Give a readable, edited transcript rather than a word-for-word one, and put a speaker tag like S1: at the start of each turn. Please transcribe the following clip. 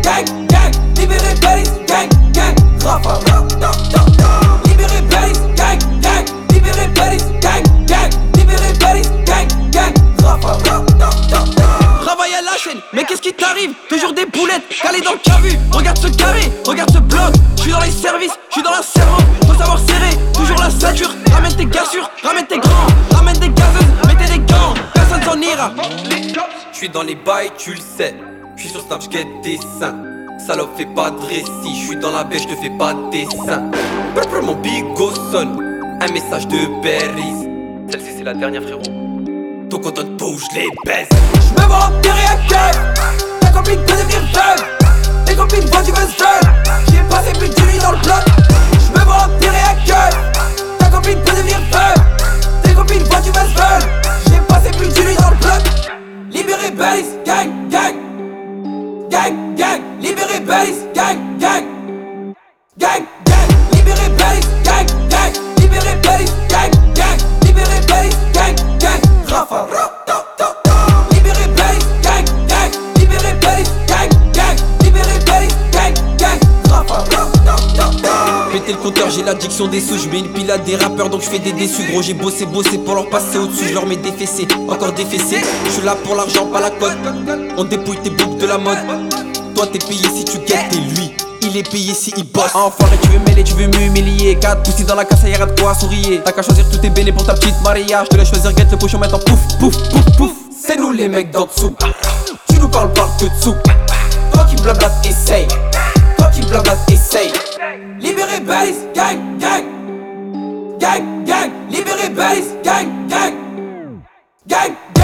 S1: gang, gang. Libéré Bellis, gang, gang. Rafa, libéré Bellis, gang, gang. Libéré Bellis, gang, gang. Libéré Bellis, gang, gang. Rafa,
S2: Travaille à la chaîne, mais qu'est-ce qui t'arrive? Toujours des boulettes, calées dans le cavu. Regarde ce carré, regarde ce bloc. J'suis dans les services, j'suis dans la servante. Faut savoir serrer, toujours la ceinture. Ramène tes gassures, ramène tes grands. Ramène des gazeuses, mettez des gants. Personne s'en ira.
S3: J'suis dans les bails, tu le sais. J'suis sur Snap, j'guette des seins. Salope, fais pas de récit. J'suis dans la baie, j'te fais pas de dessin. Pour mon bigot sonne. Un message de Berries. Celle-ci, c'est la dernière, frérot. Ton content bouge, les baisse.
S1: J'me vois enterrer à cœur. Ta copine peut devenir veuve. Tes copines voient du buzz J'y ai passé plus de 10 nuits dans le bloc. J'me vois enterrer à cœur. Ta copine peut devenir veuve. Tes copines voient du buzz J'y ai passé plus de 10 nuits dans le bloc. Libéré Bellis, gang, gang. Gang, gang. Libéré Bellis, gang, gang. Gang, gang. Libéré Bellis, gang, gang. Libéré Bellis, gang, gang. Libéré Bellis, gang, gang. Rafa, libéré Bellis, gang, gang. Libéré Bellis, gang, gang. Libéré Bellis, gang, gang. Rafa,
S2: Péter le compteur, j'ai l'addiction des sous. J'mets une pile à des rappeurs donc j'fais des déçus. Gros, j'ai bossé pour leur passer au-dessus. J'leur mets des fessées, encore des fessées. J'suis là pour l'argent, pas la cote. On dépouille tes boucles de la mode. Toi t'es payé si tu guettes et lui il est payé si il bosse. Enfoiré, tu veux mêler, tu veux m'humilier. 4 poussis dans la casse, y'aura de quoi sourire. T'as qu'à choisir tout est béné pour ta petite Maria. J'te laisse choisir, guette le pochon maintenant pouf, pouf, pouf, pouf.
S1: c'est nous les mecs d'en dessous. Tu nous parles pas que de sous. Toi qui blablates, essaye. Toi qui blablates, essaye. Libéré Bellis, gang, gang. Gang, gang. Libéré Bellis, gang, gang. Gang, gang.